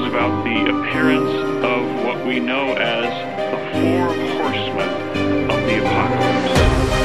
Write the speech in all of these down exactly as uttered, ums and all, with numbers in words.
is about the appearance of what we know as the four horsemen of the apocalypse.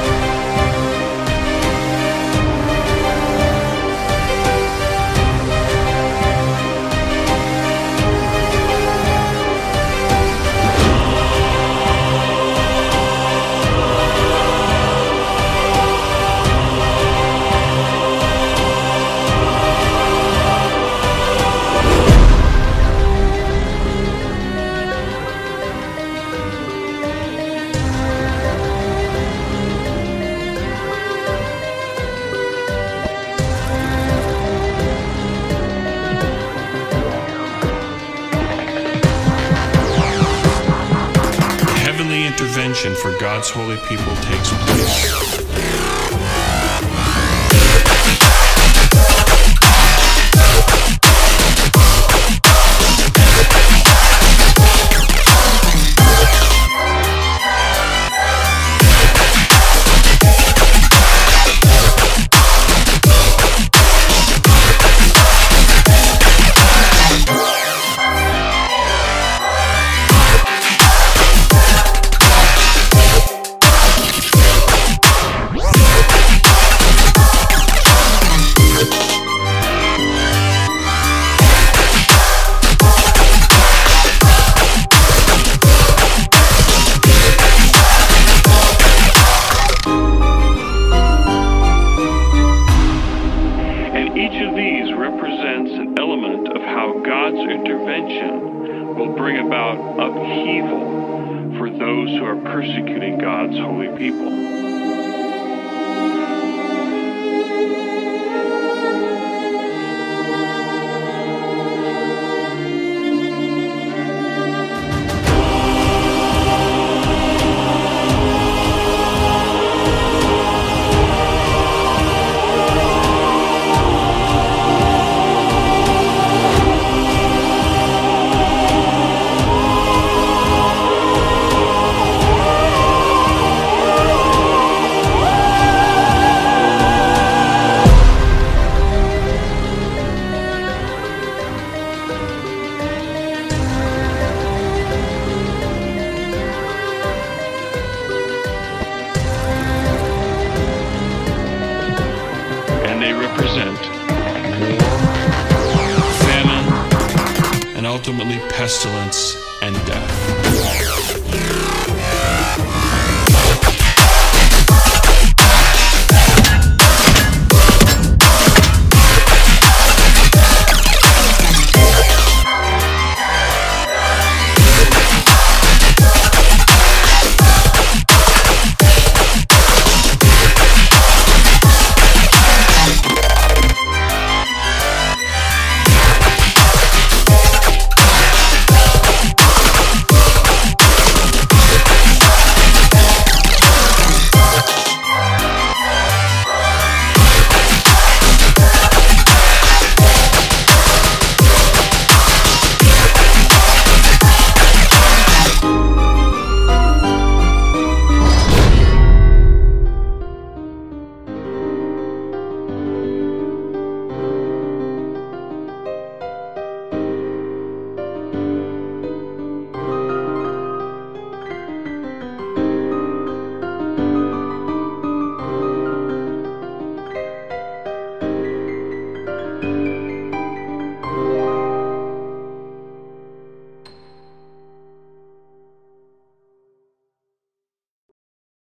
Intervention for God's holy people takes place. Each of these represents an element of how God's intervention will bring about upheaval for those who are persecuting God's holy people. They represent war, famine, and ultimately pestilence and death.